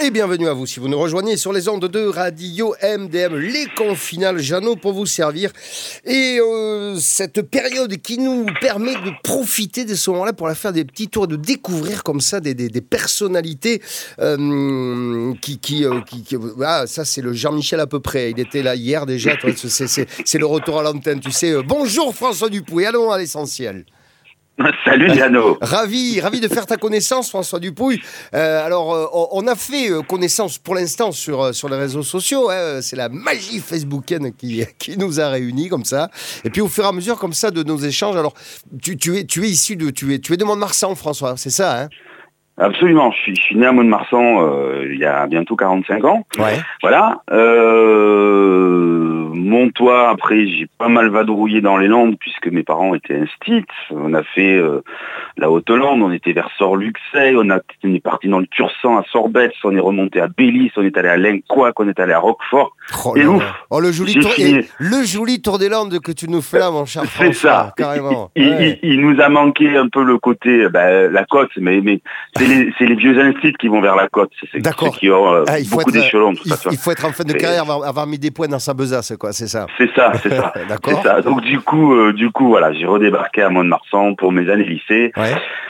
Et bienvenue à vous si vous nous rejoignez sur les ondes de Radio MDM, les confinales Jeannot pour vous servir. Et cette période qui nous permet de profiter de ce moment-là pour aller faire des petits tours, de découvrir comme ça des personnalités ça c'est le Jean-Michel à peu près. Il était là hier déjà, toi, c'est le retour à l'antenne, tu sais. Bonjour François Dupouy, allons à l'essentiel. Salut Jeannot. Ravi de faire ta connaissance, François Dupouy. On a fait connaissance pour l'instant sur les réseaux sociaux. Hein. C'est la magie facebookienne qui nous a réunis comme ça. Et puis au fur et à mesure comme ça de nos échanges. Alors tu es issu tu es de Mont-de-Marsan, François, c'est ça, hein? Absolument, je suis né à Mont-de-Marsan il y a bientôt 45 ans. Ouais. Voilà. Montois, après, j'ai pas mal vadrouillé dans les Landes puisque mes parents étaient instits. On a fait la Haute-Lande, on était vers Sort-Luxeuil, on est parti dans le Tursan à Sorbette, on est remonté à Bélis, on est allé à Lencoac, on est allé à Roquefort. Le joli tour des Landes que tu nous fais là, mon cher François. C'est ça, carrément. Il nous a manqué un peu le côté, la côte, mais c'est les vieux instits qui vont vers la côte. C'est d'accord. Ceux qui ont beaucoup d'échelons. Il faut être en fin de carrière, avoir mis des points dans sa besace, quoi, c'est ça. C'est ça. D'accord. C'est ça. Donc du coup, voilà, j'ai redébarqué à Mont-de-Marsan pour mes années lycée. Ouais.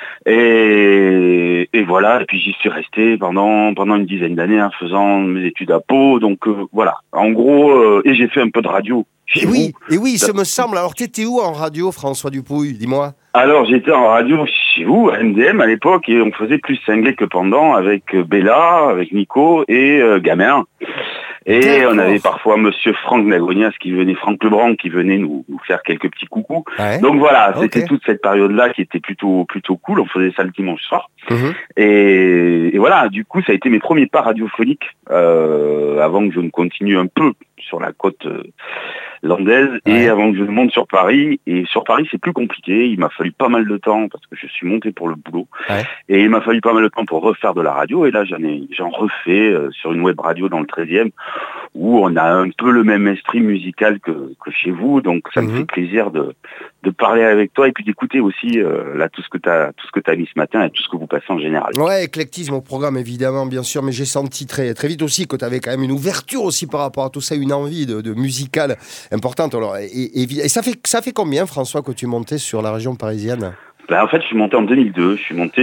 Et voilà, et puis j'y suis resté pendant une dizaine d'années en faisant mes études à Pau. Donc voilà, en gros, et j'ai fait un peu de radio. Et oui, ça me semble. Alors t'étais où en radio, François Dupouy, dis-moi? Alors j'étais en radio chez vous, à MDM à l'époque, et on faisait plus cinglé que pendant avec Bella, avec Nico et Gamin. Et d'accord. On avait parfois Monsieur Franck Nagonias Franck Lebrun qui venait nous faire quelques petits coucous. Ouais. Donc voilà, c'était toute cette période-là qui était plutôt cool. On faisait ça le dimanche soir. Mmh. Et voilà, du coup, ça a été mes premiers pas radiophoniques avant que je ne continue un peu sur la côte landaise et avant que je ne monte sur Paris. Et sur Paris, c'est plus compliqué. Il m'a fallu pas mal de temps parce que je suis monté pour le boulot. Ouais. Et il m'a fallu pas mal de temps pour refaire de la radio. Et là, j'en refais sur une web radio dans le 13e où on a un peu le même esprit musical que chez vous. Donc, ça me fait plaisir de parler avec toi et puis d'écouter aussi là tout ce que tu as mis ce matin et tout ce que vous passez en général. Ouais, éclectisme au programme évidemment, bien sûr, mais j'ai senti très vite aussi que tu avais quand même une ouverture aussi par rapport à tout ça, une envie de musical importante. Alors, et ça fait combien, François, que tu montais sur la région parisienne? En fait, je suis monté en 2002.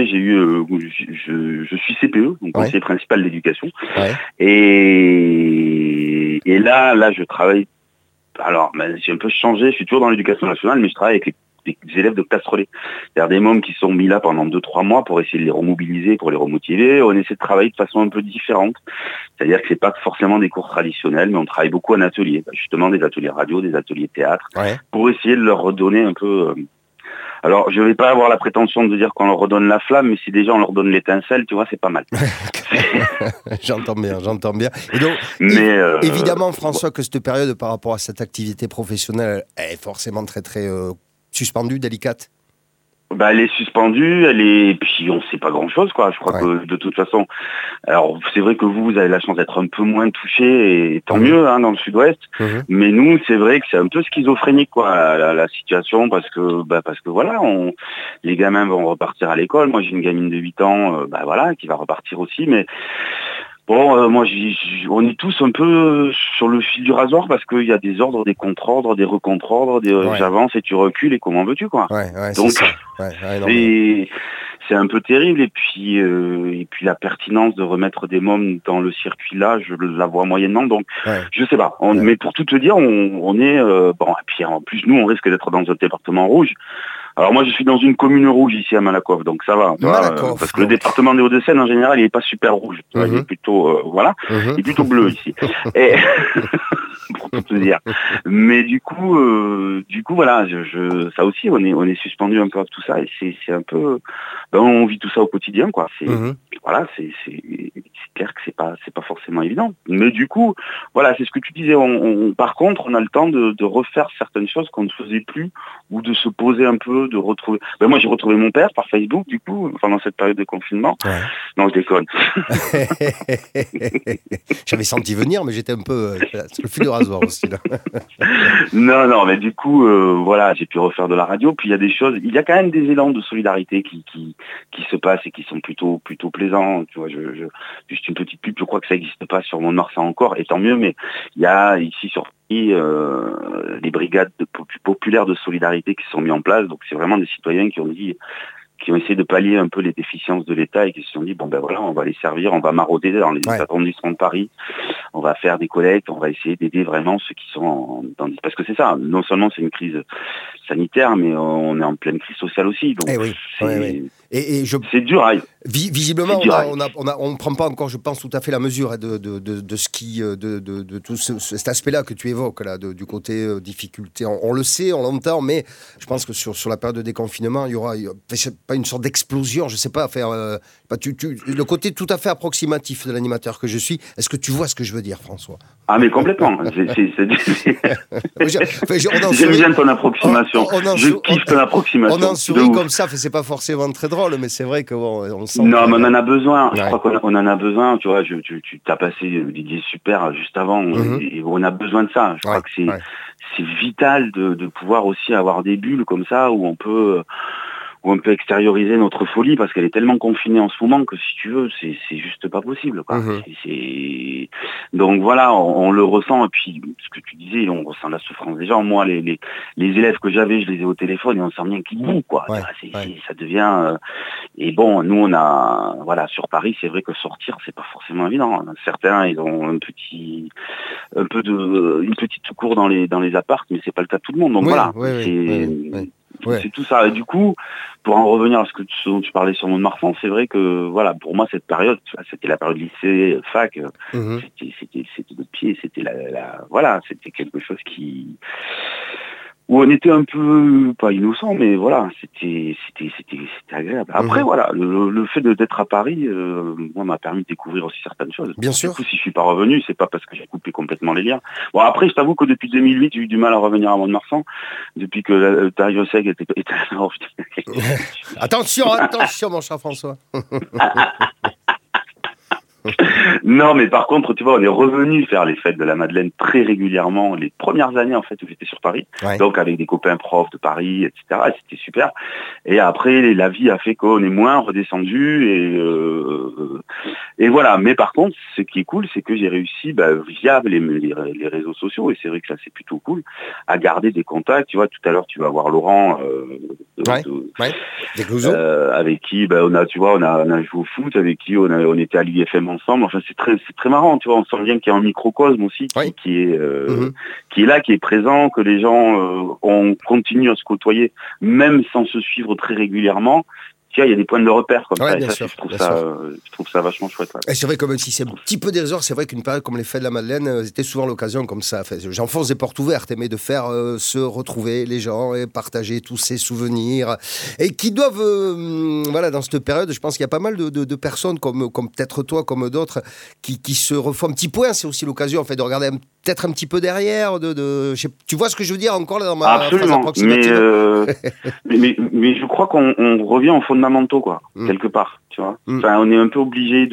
Je suis CPE, donc conseiller principal d'éducation. Ouais. Et là, je travaille. Alors, j'ai un peu changé. Je suis toujours dans l'éducation nationale, mais je travaille avec des élèves de classe relais. C'est-à-dire des mômes qui sont mis là pendant 2-3 mois pour essayer de les remobiliser, pour les remotiver. On essaie de travailler de façon un peu différente. C'est-à-dire que c'est pas forcément des cours traditionnels, mais on travaille beaucoup en atelier. Justement, des ateliers radio, des ateliers théâtre, pour essayer de leur redonner un peu... Alors, je vais pas avoir la prétention de dire qu'on leur redonne la flamme, mais si déjà on leur donne l'étincelle, tu vois, c'est pas mal. J'entends bien. Et donc, évidemment, François, que cette période par rapport à cette activité professionnelle est forcément très, très suspendue, délicate. Elle est suspendue, puis on sait pas grand-chose, quoi. Je crois que de toute façon, alors c'est vrai que vous avez la chance d'être un peu moins touché, et tant mieux, hein, dans le Sud-Ouest. Mais nous, c'est vrai que c'est un peu schizophrénique, quoi, la situation, parce que voilà, les gamins vont repartir à l'école. Moi, j'ai une gamine de 8 ans, qui va repartir aussi, mais. Bon, moi, on est tous un peu sur le fil du rasoir parce qu'il y a des ordres, des contre-ordres, des recontre-ordres, j'avance et tu recules et comment veux-tu, quoi. Donc, c'est un peu terrible et puis la pertinence de remettre des mômes dans le circuit là, je la vois moyennement. Donc, je sais pas. Mais pour tout te dire, on est et puis en plus nous, on risque d'être dans un département rouge. Alors moi je suis dans une commune rouge ici à Malakoff, donc ça va, parce que le département des Hauts-de-Seine en général il est pas super rouge, il est plutôt il est plutôt bleu ici. Et pour tout te dire. Mais du coup voilà, ça aussi on est suspendu un peu à tout ça et c'est un peu, on vit tout ça au quotidien, quoi. C'est voilà, c'est clair que c'est pas forcément évident. Mais du coup voilà, c'est ce que tu disais. Par contre on a le temps de refaire certaines choses qu'on ne faisait plus ou de se poser un peu. De retrouver. Moi, j'ai retrouvé mon père par Facebook, du coup, pendant cette période de confinement. Non, je déconne. J'avais senti venir, mais j'étais un peu sur le fil du rasoir aussi, là. Non, mais du coup, voilà, j'ai pu refaire de la radio. Puis il y a des choses, il y a quand même des élans de solidarité qui se passent et qui sont plutôt plaisants. Tu vois, juste une petite pub. Je crois que ça n'existe pas sur Mont-de-Marsan encore, et tant mieux, mais il y a ici sur Paris les brigades populaires de solidarité qui sont mises en place. Donc c'est vraiment des citoyens qui ont essayé de pallier un peu les déficiences de l'État et qui se sont dit, bon ben voilà, on va les servir, on va marauder dans les arrondissements de Paris, on va faire des collectes, on va essayer d'aider vraiment ceux qui sont parce que c'est ça, non seulement c'est une crise sanitaire, mais on est en pleine crise sociale aussi. Donc c'est dur. Visiblement, on ne prend pas encore, je pense, tout à fait la mesure de ce qui, de tout cet aspect-là que tu évoques, là, du côté difficulté. On le sait, on l'entend, mais je pense que sur la période de déconfinement, il y aura pas une sorte d'explosion, je ne sais pas, le côté tout à fait approximatif de l'animateur que je suis. Est-ce que tu vois ce que je veux dire, François? Ah, mais complètement. J'aime bien ton approximation. Je kiffe ton approximation. On en sourit comme ça, c'est pas forcément très drôle, mais c'est vrai qu'on sent... Non, mais on en a besoin. Je crois qu'on en a besoin. Tu vois, tu t'as passé Didier Super juste avant. Et on a besoin de ça. Je crois que c'est vital de pouvoir aussi avoir des bulles comme ça où on peut extérioriser notre folie, parce qu'elle est tellement confinée en ce moment que, si tu veux, c'est juste pas possible, quoi. Donc voilà, on le ressent. Et puis ce que tu disais, on ressent la souffrance des gens. Moi, les élèves que j'avais, je les ai au téléphone et on sent bien qu'ils bouent, quoi. Ça devient et bon, nous on a sur Paris, c'est vrai que sortir c'est pas forcément évident. Certains, ils ont une petite cour dans les apparts, mais c'est pas le cas de tout le monde. Donc c'est tout ça. Et du coup, pour en revenir à ce dont tu parlais sur Mont-de-Marsan, c'est vrai que pour moi cette période, c'était la période lycée, fac, c'était notre pied, c'était c'était quelque chose où on était un peu pas innocent, mais voilà, c'était agréable. Après le fait d'être à Paris, moi, m'a permis de découvrir aussi certaines choses. Bien sûr. Du coup, si je suis pas revenu, c'est pas parce que j'ai coupé complètement les liens. Bon, après, je t'avoue que depuis 2008, j'ai eu du mal à revenir à Mont-de-Marsan, depuis que Dario Seg était Attention, mon cher François. Non, mais par contre, tu vois, on est revenu faire les fêtes de la Madeleine très régulièrement les premières années, en fait, où j'étais sur Paris. Donc avec des copains profs de Paris, etc. Et c'était super. Et après, la vie a fait qu'on est moins redescendu et voilà. Mais par contre, ce qui est cool, c'est que j'ai réussi, via les réseaux sociaux, et c'est vrai que ça c'est plutôt cool, à garder des contacts. Tu vois, tout à l'heure, tu vas voir Laurent, avec qui, on a joué au foot, avec qui on était à l'IFM ensemble. Enfin, c'est très marrant, tu vois. On sent bien qu'il y a un microcosme aussi qui est là, qui est présent, que les gens on continue à se côtoyer, même sans se suivre très régulièrement. Tu vois, il y a des points de repère comme ça. Et ça, je trouve ça vachement chouette. Ouais. Et c'est vrai que même si c'est un petit peu dérisoire, c'est vrai qu'une période comme les fêtes de la Madeleine, c'était souvent l'occasion comme ça. Enfin, j'enfonce des portes ouvertes, mais de faire se retrouver les gens et partager tous ces souvenirs. Et qui doivent, dans cette période, je pense qu'il y a pas mal de personnes, comme peut-être toi, comme d'autres, qui se refont un petit point. C'est aussi l'occasion, en fait, de regarder peut-être un petit peu derrière. Tu vois ce que je veux dire encore là, dans ma phrase approximative. Mais je crois qu'on revient en fondamentaux, quoi, quelque part, tu vois. Enfin, on est un peu obligé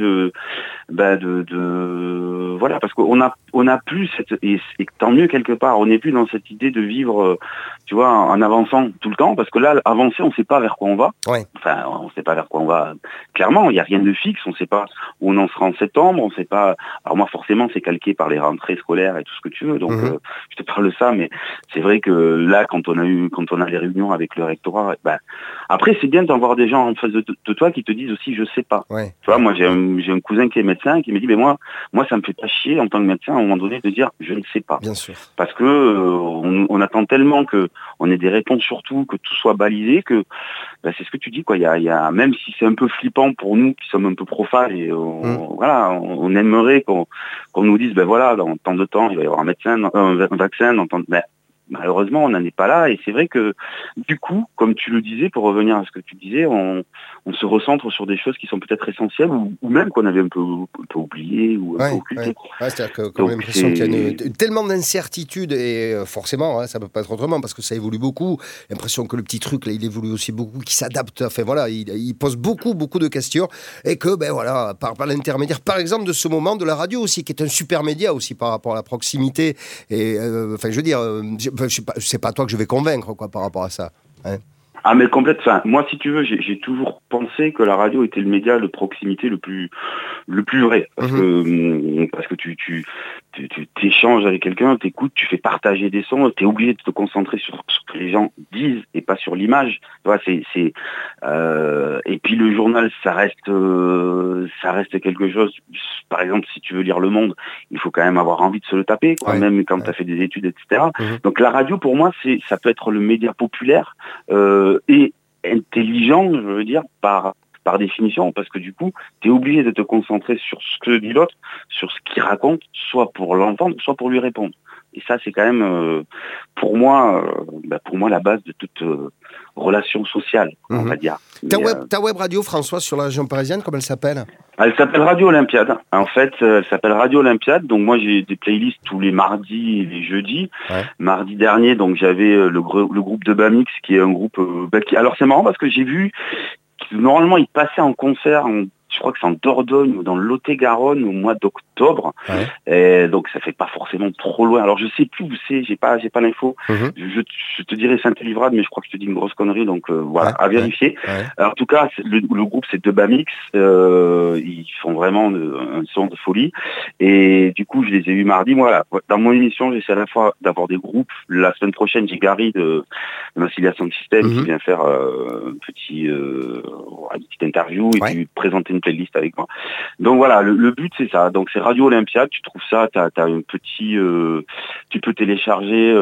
parce qu'on a plus et tant mieux quelque part, on n'est plus dans cette idée de vivre, tu vois, en avançant tout le temps, parce que là, avancer, on ne sait pas vers quoi on va. Enfin, on ne sait pas vers quoi on va. Clairement, il n'y a rien de fixe, on ne sait pas où on en sera en septembre, on ne sait pas. Alors moi, forcément, c'est calqué par les rentrées scolaires et tout ce que tu veux, donc je te parle de ça, mais c'est vrai que là, quand on a les réunions avec le rectorat, après, c'est bien d'avoir des gens en face de toi qui te disent aussi, je sais pas. Tu vois, moi, j'ai un cousin qui est médecin qui me dit, mais moi, ça me fait pas chier en tant que médecin à un moment donné de dire, je ne sais pas. Bien sûr. Parce que on attend tellement que on ait des réponses surtout, que tout soit balisé, que c'est ce que tu dis, quoi. Il y a même si c'est un peu flippant pour nous qui sommes un peu profanes et on aimerait qu'on nous dise, dans tant de temps, il va y avoir un vaccin, malheureusement, on n'en est pas là, et c'est vrai que, du coup, comme tu le disais, pour revenir à ce que tu disais, on se recentre sur des choses qui sont peut-être essentielles, ou même qu'on avait un peu oubliées, ou un peu occultées. C'est-à-dire qu'on a l'impression qu'il y a tellement d'incertitudes, et forcément, ça ne peut pas être autrement, parce que ça évolue beaucoup, l'impression que le petit truc, là, il évolue aussi beaucoup, qu'il s'adapte, enfin voilà, il pose beaucoup de questions, et que, par l'intermédiaire, par exemple, de ce moment de la radio aussi, qui est un super média aussi par rapport à la proximité, et, je veux dire... c'est pas toi que je vais convaincre, quoi, par rapport à ça. Ah mais complètement. Enfin, moi, si tu veux, j'ai toujours pensé que la radio était le média de proximité le plus vrai, parce que tu t'échanges avec quelqu'un, t'écoutes, tu fais partager des sons, t'es obligé de te concentrer sur ce que les gens disent et pas sur l'image. Tu vois, et puis le journal, ça reste quelque chose. Par exemple, si tu veux lire Le Monde, il faut quand même avoir envie de se le taper, quoi, même quand t'as fait des études, etc. Donc la radio, pour moi, ça peut être le média populaire et intelligent, je veux dire, par définition, parce que du coup, tu es obligé de te concentrer sur ce que dit l'autre, sur ce qu'il raconte, soit pour l'entendre, soit pour lui répondre. Et ça, c'est quand même, pour moi, la base de toute relation sociale, on va dire. Ta web radio, François, sur la région parisienne, comment elle s'appelle ? Elle s'appelle Radio Olympiade. En fait, elle s'appelle Radio Olympiade. Donc moi, j'ai des playlists tous les mardis et les jeudis. Ouais. Mardi dernier, donc j'avais le groupe de Bamix, qui est un groupe... alors c'est marrant parce que j'ai vu que normalement, ils passaient en concert je crois que c'est en Dordogne ou dans le Lot-et-Garonne au mois d'octobre. Ouais. Et donc ça fait pas forcément trop loin. Alors je sais plus où c'est, j'ai pas l'info. Je te dirais Saint-Élivrade, mais je crois que je te dis une grosse connerie, donc voilà, à vérifier. Ouais. Alors, en tout cas, le groupe c'est de Bamix, ils font vraiment un son de folie. Et du coup, je les ai eus mardi. Moi, dans mon émission, j'essaie à la fois d'avoir des groupes. La semaine prochaine, j'ai Gary de Massilia Sound System qui vient faire une petite interview et puis présenter une playlist avec moi. Donc voilà, le but c'est ça. Donc c'est Radio Olympiade, tu trouves ça, t'as un petit, tu peux télécharger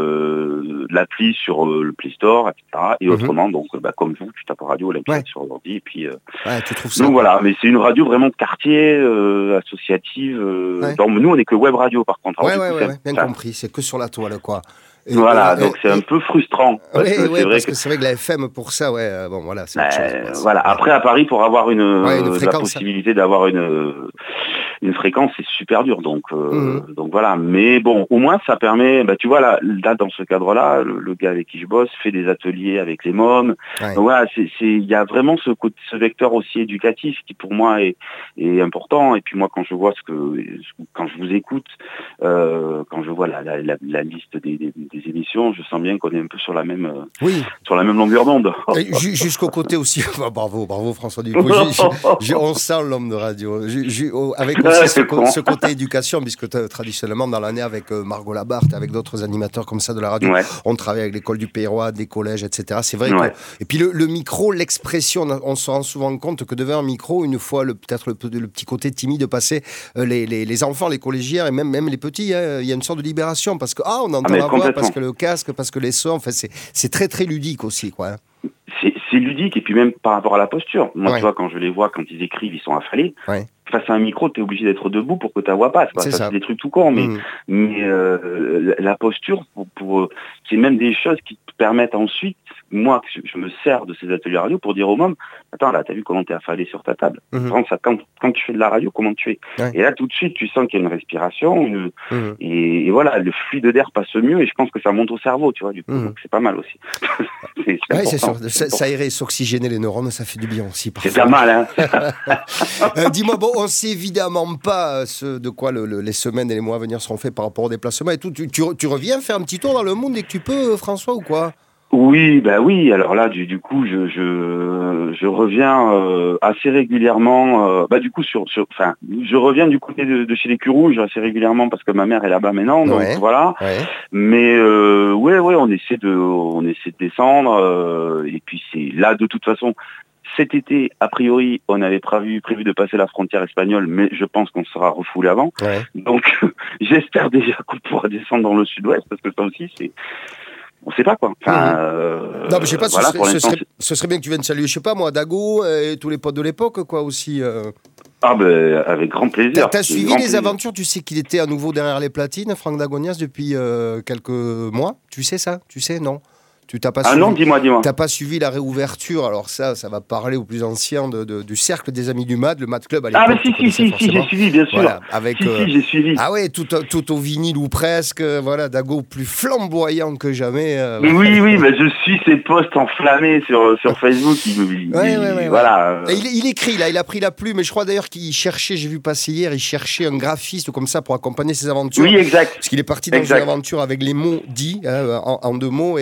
l'appli sur le Play Store, etc. Et autrement, donc comme vous, tu tapes Radio Olympiade sur l'ordi et puis. Tu trouves ça. Donc voilà, mais c'est une radio vraiment de quartier, associative. Donc nous on est que web radio par contre. Alors, bien compris. C'est que sur la toile, quoi. Et voilà, donc c'est un peu frustrant. Parce que c'est vrai que la FM pour ça, bon voilà, c'est autre chose. Voilà. Après à Paris, pour avoir la possibilité d'avoir une fréquence, c'est super dur. Donc voilà. Mais bon, au moins ça permet. Tu vois là dans ce cadre-là, le gars avec qui je bosse fait des ateliers avec les mômes. Ouais. Donc voilà, il y a vraiment ce vecteur aussi éducatif qui pour moi est important. Et puis moi quand je vois quand je vous écoute, quand je vois la liste des émissions, je sens bien qu'on est un peu sur la même longueur d'onde. Jusqu'au côté aussi, bravo François Dupuis, on sent l'homme de radio, avec aussi ce côté éducation, puisque traditionnellement dans l'année avec Margot Labarthe, avec d'autres animateurs comme ça de la radio, on travaille avec l'école du Pays Roi, des collèges, etc. C'est vrai que... Et puis le micro, l'expression, on se rend souvent compte que devant un micro, une fois peut-être le petit côté timide passer, les enfants, les collégiens et même les petits, il y a une sorte de libération, parce que on entend la voix, parce que le casque, parce que les sons, enfin, c'est très très ludique aussi, quoi. C'est ludique, et puis même par rapport à la posture. Moi, tu vois, quand je les vois, quand ils écrivent, ils sont affalés. Face à un micro, tu es obligé d'être debout pour que ta voix passe. C'est des trucs tout courts, mais la posture, c'est même des choses qui te permettent ensuite, moi, je me sers de ces ateliers radio pour dire aux mômes, attends, là, t'as vu comment t'es affalé sur ta table. Quand tu fais de la radio, comment tu es. Et là, tout de suite, tu sens qu'il y a une respiration, et voilà, le fluide d'air passe mieux, et je pense que ça monte au cerveau, tu vois, du coup, donc c'est pas mal aussi. c'est sûr, ça irait s'oxygéner les neurones, ça fait du bien aussi. Parfois. C'est pas mal, hein. Dis-moi, on sait évidemment pas de quoi les semaines et les mois à venir seront faits par rapport au déplacement et tout. Tu reviens faire un petit tour dans le monde dès que tu peux, François, ou quoi ? Oui, alors là, du coup, je reviens assez régulièrement. Du coup, je reviens du côté de chez les Culs Rouges assez régulièrement parce que ma mère est là-bas maintenant, donc voilà. Mais on essaie de descendre. Et puis c'est là, de toute façon. Cet été, a priori, on avait prévu de passer la frontière espagnole, mais je pense qu'on sera refoulé avant. Donc, j'espère déjà qu'on pourra descendre dans le sud-ouest, parce que ça aussi, on ne sait pas, quoi. Non, mais je sais pas, ce serait bien que tu viennes saluer, je sais pas moi, Dago et tous les potes de l'époque, quoi, aussi. Avec grand plaisir. T'as suivi les aventures, tu sais qu'il était à nouveau derrière les platines, Franck Dagonias, depuis quelques mois. Tu sais ça ? Tu sais, non ? Tu t'as pas suivi, non, dis-moi. T'as pas suivi la réouverture, alors ça va parler aux plus anciens du cercle des amis du MAD, le MAD Club à l'époque. Mais si, j'ai suivi, bien sûr. Voilà, avec, j'ai suivi. Ah ouais, tout au vinyle ou presque, voilà, Dago plus flamboyant que jamais. Oui, mais je suis ses posts enflammés sur Facebook. Voilà. Il écrit, là, il a pris la plume, et je crois d'ailleurs qu'il cherchait, j'ai vu passer hier, il cherchait un graphiste comme ça pour accompagner ses aventures. Oui, exact. Parce qu'il est parti dans une aventure avec les mots dits, en 2 mots, et il cherchait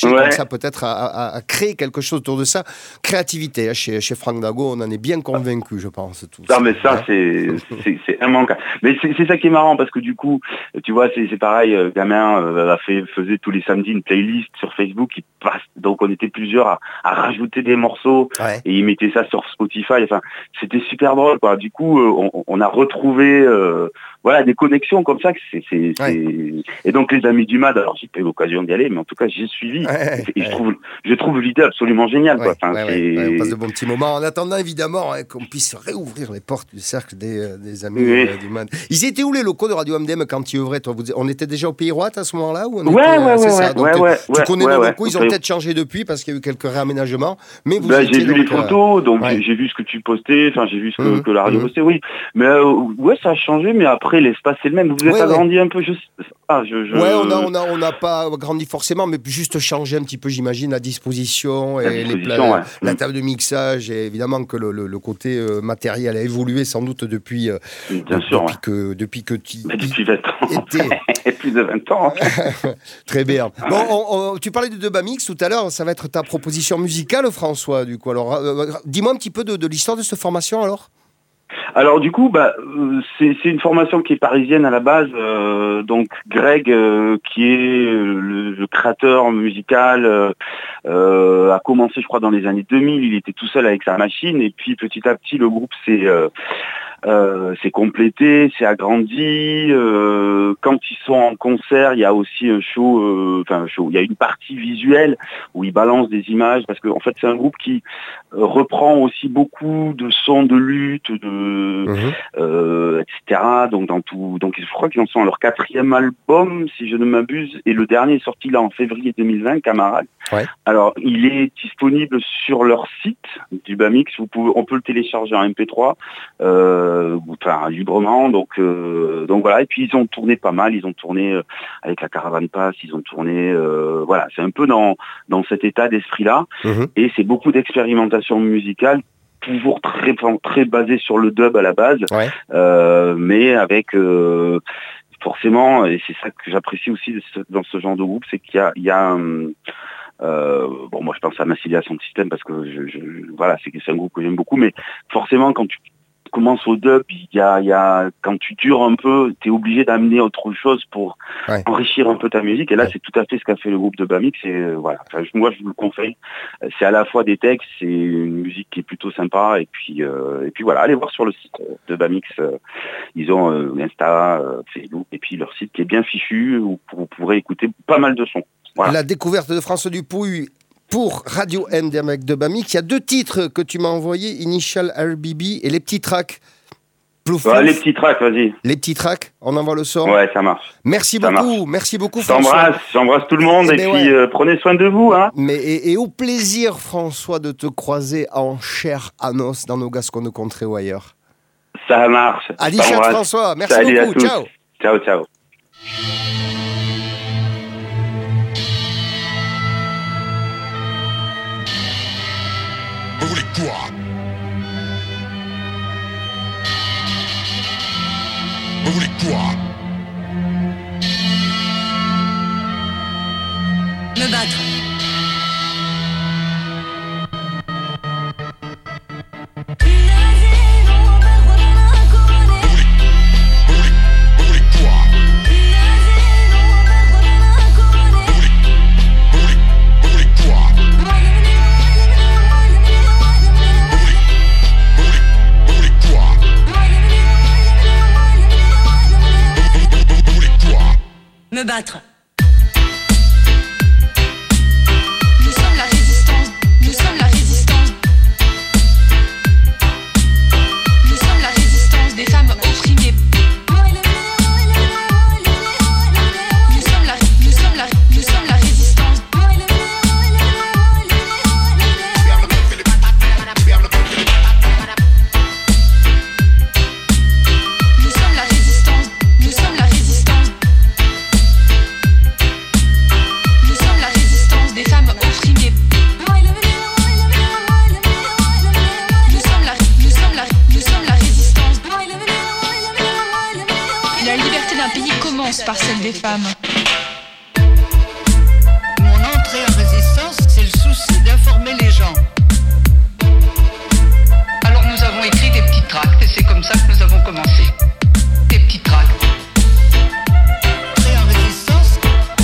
cherché comme ça peut-être à créer quelque chose autour de ça. Créativité, hein, chez Franck Nago, on en est bien convaincu, je pense. Tous. Non, mais ça, c'est immanquable. Mais c'est ça qui est marrant, parce que du coup, tu vois, c'est pareil, gamin faisait tous les samedis une playlist sur Facebook, donc on était plusieurs à rajouter des morceaux, et il mettait ça sur Spotify. Enfin, c'était super drôle, quoi. Du coup, on a retrouvé des connexions comme ça. Et donc les Amis du Mad, alors j'ai pas eu l'occasion d'y aller, mais en tout cas j'ai suivi. Et je trouve l'idée absolument géniale, quoi. Enfin, on passe de bons petits moments. En attendant, évidemment, qu'on puisse réouvrir les portes du cercle des Amis du Mad. Ils étaient où les locaux de Radio MDM quand tu œuvrais, toi? On était déjà au Pays Roi à ce moment-là, ou tu connais les locaux, ils ont peut-être changé depuis parce qu'il y a eu quelques réaménagements. Mais j'ai vu les photos, donc j'ai vu ce que tu postais, enfin j'ai vu ce que la radio postait, oui. Mais ça a changé, mais après l'espace est le même. Vous êtes agrandi un peu, on n'a pas grandi forcément, mais juste changé un petit peu, j'imagine, la disposition et la table de mixage, et évidemment que le côté matériel a évolué sans doute depuis que tu depuis 20 ans. Plus de 20 ans. Très bien. Bon, tu parlais de Debamix tout à l'heure, ça va être ta proposition musicale, François, du coup. Alors, dis-moi un petit peu de l'histoire de cette formation, alors. Alors du coup, c'est une formation qui est parisienne à la base. Donc Greg, qui est le créateur musical, a commencé, je crois, dans les années 2000. Il était tout seul avec sa machine, et puis petit à petit, le groupe s'est complété, s'est agrandi. Quand ils sont en concert, il y a aussi un show. Il y a une partie visuelle où ils balancent des images, parce que en fait, c'est un groupe qui reprend aussi beaucoup de sons de lutte, etc. Donc je crois qu'ils en sont à leur 4e album, si je ne m'abuse, et le dernier est sorti là en février 2020, Camarade. Alors il est disponible sur leur site du Bamix. On peut le télécharger en MP3, librement. Donc voilà. Et puis ils ont tourné pas mal. Ils ont tourné avec la Caravane Pass. Ils ont tourné. C'est un peu dans cet état d'esprit là. Et c'est beaucoup d'expérimentation musicale, toujours très très basé sur le dub à la base, mais avec forcément, et c'est ça que j'apprécie aussi dans ce genre de groupe, c'est qu'il y a moi je pense à Massilia Sound System, parce que c'est un groupe que j'aime beaucoup, mais forcément quand tu commences au dub, quand tu dures un peu, tu es obligé d'amener autre chose pour enrichir un peu ta musique, et là c'est tout à fait ce qu'a fait le groupe de Bamix. Moi je vous le conseille, c'est à la fois des textes, c'est une musique qui est plutôt sympa, et puis voilà, allez voir sur le site de Bamix, ils ont Insta, Facebook, et puis leur site qui est bien fichu, où vous pourrez écouter pas mal de sons. Voilà. La découverte de François Dupuy pour Radio MDM avec Debamix. Il y a 2 titres que tu m'as envoyés, Initial RBB et Les Petits Tracks. Les Petits Tracks, vas-y. Les Petits Tracks, on envoie le son. Ouais, ça marche. Merci beaucoup François. J'embrasse tout le monde, et puis prenez soin de vous. Hein. Et au plaisir, François, de te croiser en chair à os dans nos Gasconnes contrées ou ailleurs. Ça marche. Adichette François, merci beaucoup. Ciao. Ciao. Vous voulez quoi? Vous voulez quoi? Me battre. Vous voulez quoi? Vous voulez quoi? Me battre. Nous sommes la résistance. Nous sommes la résistance. Nous sommes la résistance des femmes opprimées. Nous sommes la résistance. Nous sommes la résistance. Nous sommes la résistance. Nous sommes la résistance des femmes opprimées. Nous sommes la résistance. La liberté d'un pays commence par celle des femmes. Mon entrée en résistance d'informer les gens. Alors nous avons écrit des petits tracts et c'est comme ça que nous avons commencé. Des petits tracts. Prêt en résistance.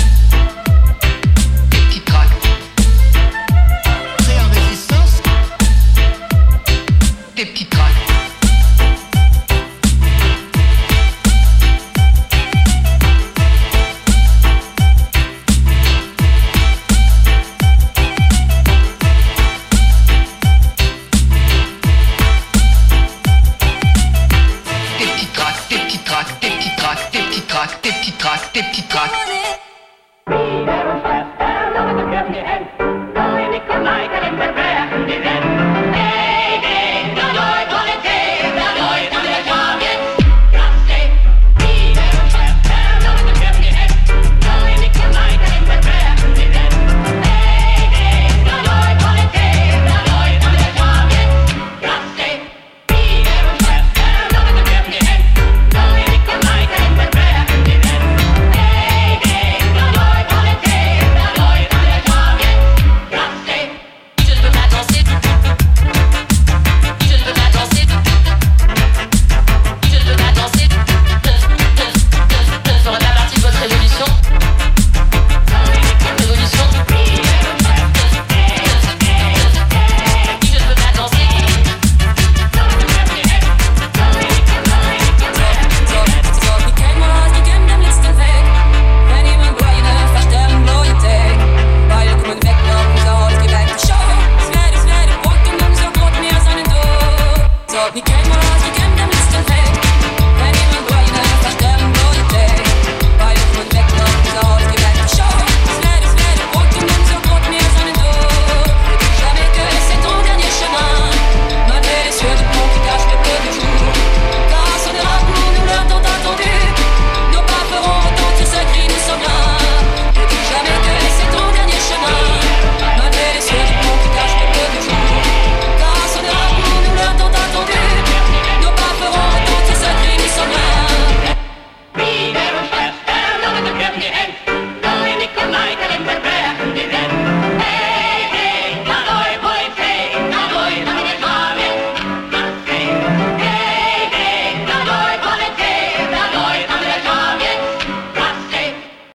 Des petits tracts. Prêt en résistance. Des petits tracts. Des petits